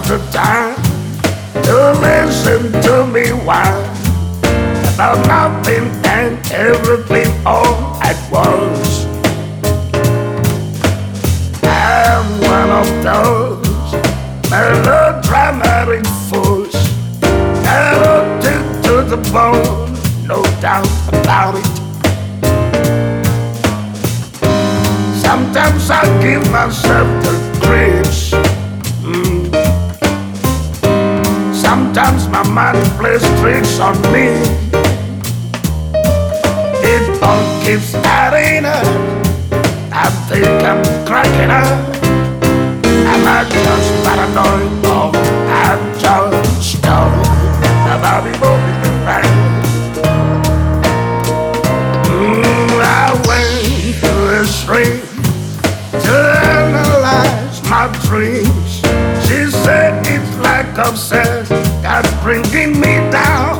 the time to listen to me whine about nothing and everything all at once. I'm one of those melodramatic fools, talented to the bone, no doubt about it. Sometimes I give myself the creeps. Sometimes my mind plays tricks on me. It all keeps adding up. I think I'm cracking up. Am I just paranoid or I'm just stoned? About it moving right. I went to a shrink to analyze my dreams. She said it's like obsessed, that's bringing me down.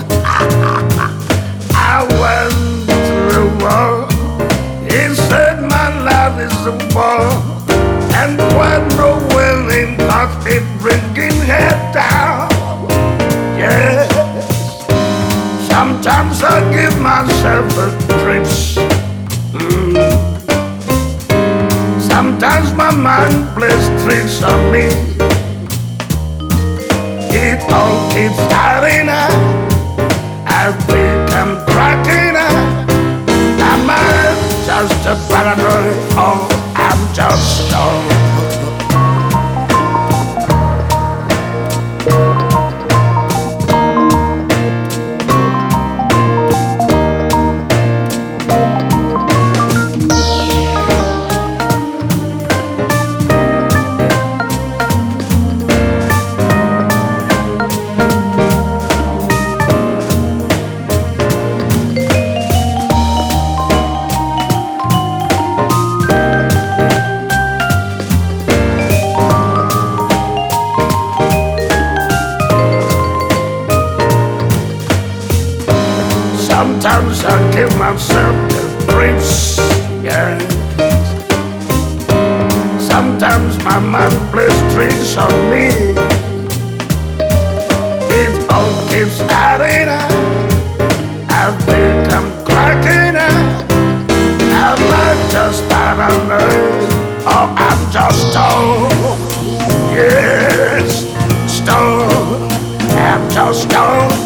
I went to the wall. He said my life is a war, and when no winning, cause it bringing head down. Yes, sometimes I give myself a trips. Sometimes my mind plays tricks on me. It all keeps adding up. I think I'm cracking up. Am I just a paranoid or I'm just stoned? Sometimes I give myself the creeps, yeah. Sometimes my mind plays tricks on me. It all keeps adding up. I think I'm cracking up. Am I just paranoid or I'm just stoned? Yes, stoned. I'm just stoned.